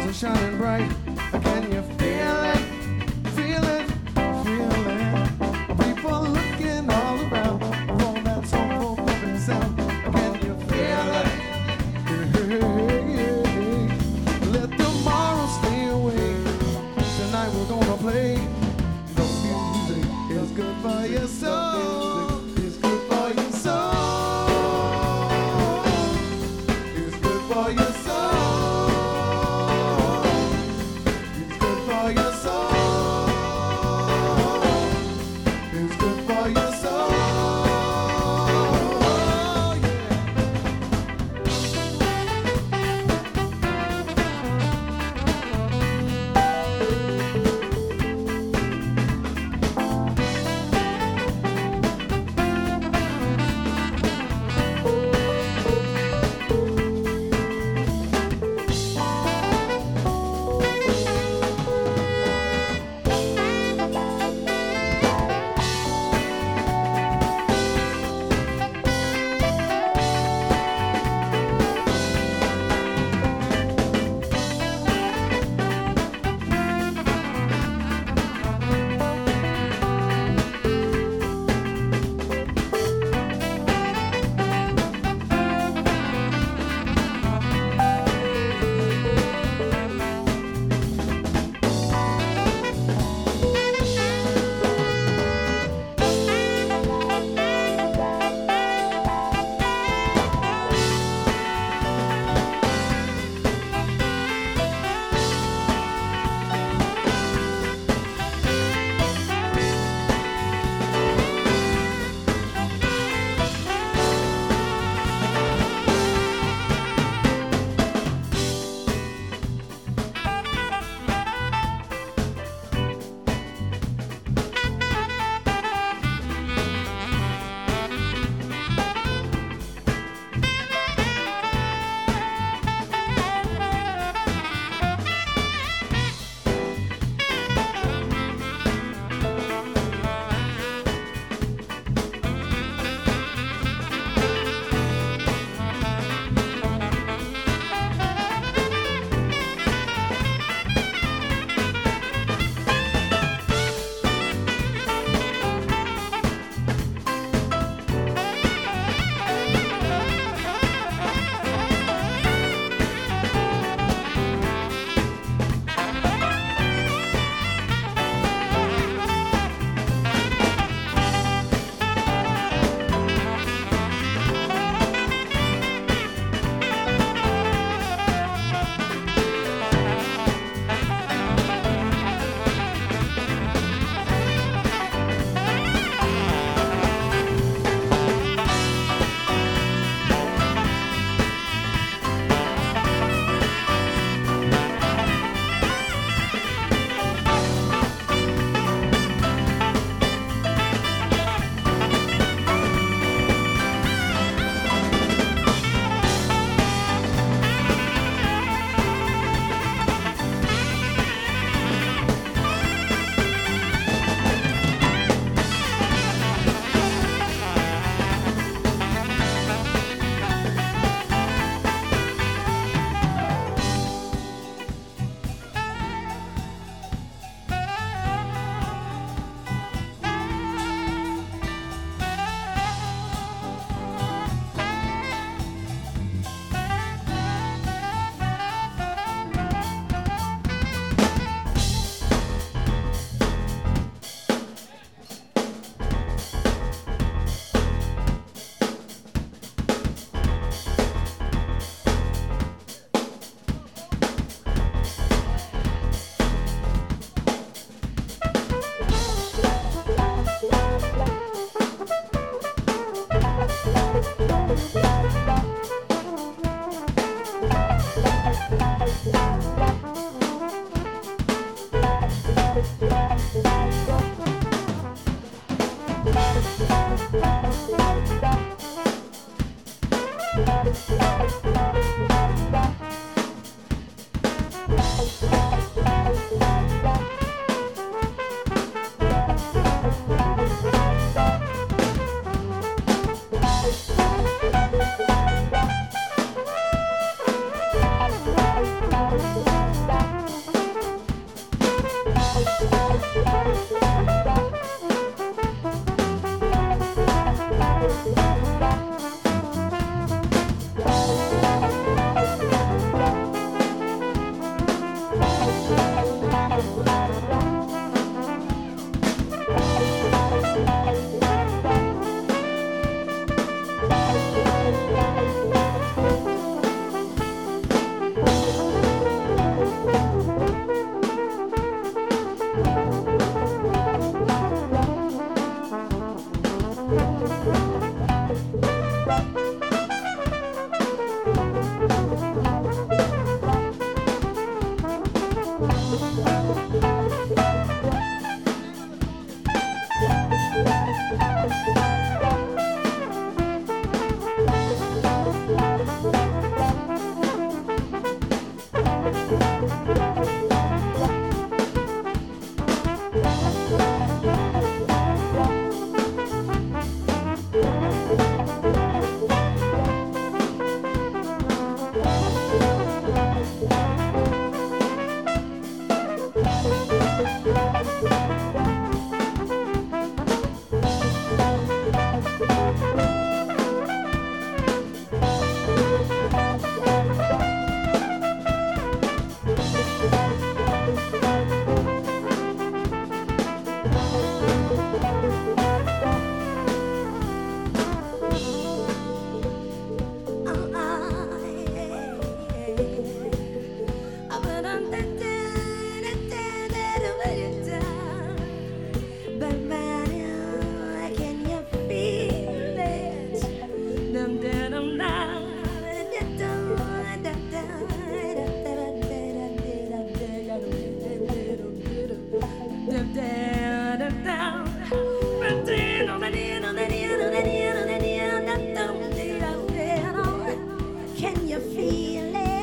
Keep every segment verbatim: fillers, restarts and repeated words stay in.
stars are shining bright. Can you feel it? Feel it? Feel it? People looking all around for that soulful pumping sound. Can you feel it? Hey, let tomorrow stay away. Tonight we're gonna play. The music is good for your soul. It's good for your soul. It's good for your soul. It's good for your soul. It's good for your soul. Oh, yeah. Can you feel it?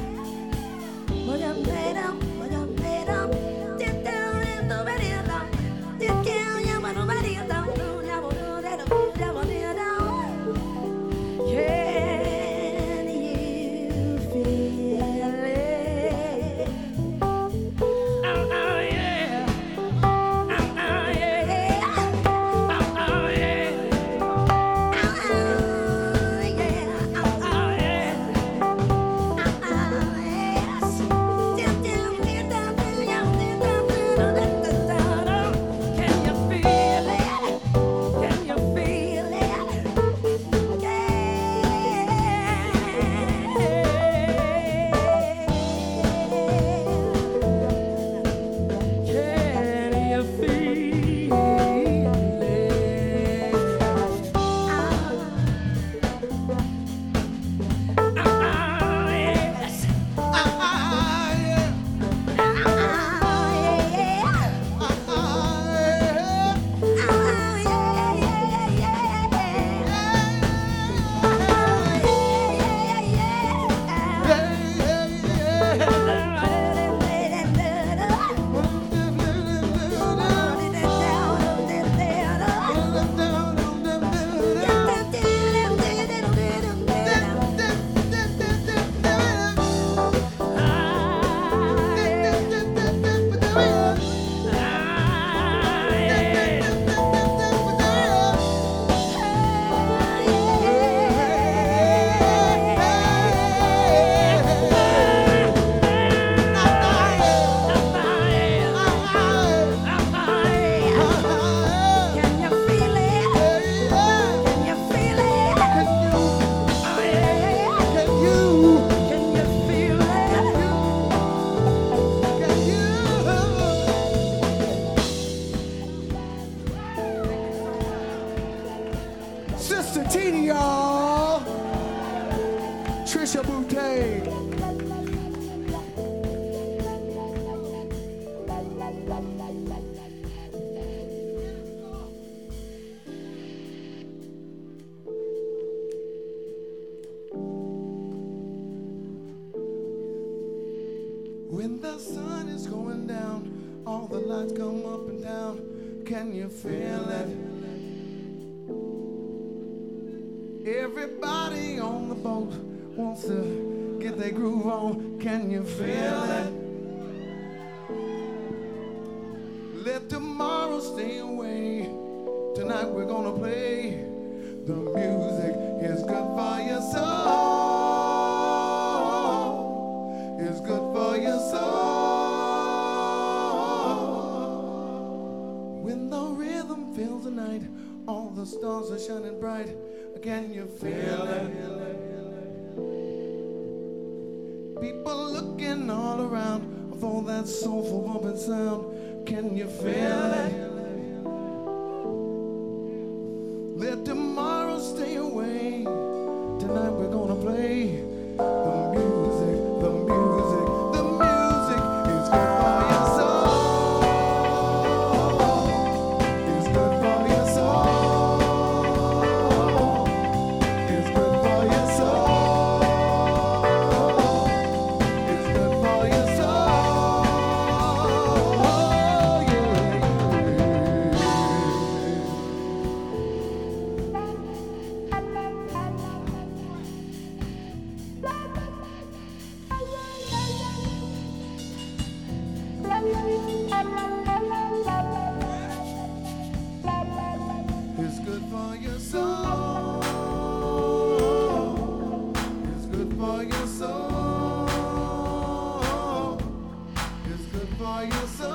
Trisha Boutte. When the sun is going down, all the lights come up and down. Can you feel it? Everybody on the boat wants to get their groove on. Can you feel it? Let tomorrow stay away. Tonight we're gonna play. The music is good for your soul. It's good for your soul. When the rhythm fills the night, all the stars are shining bright. Can you feel it? People looking all around for that soulful bumping sound. Can you feel it? Let tomorrow stay away. Tonight we're gonna play the music, the music, the music is good for your soul. It's good for your soul. It's good for your soul. It's good for your you're so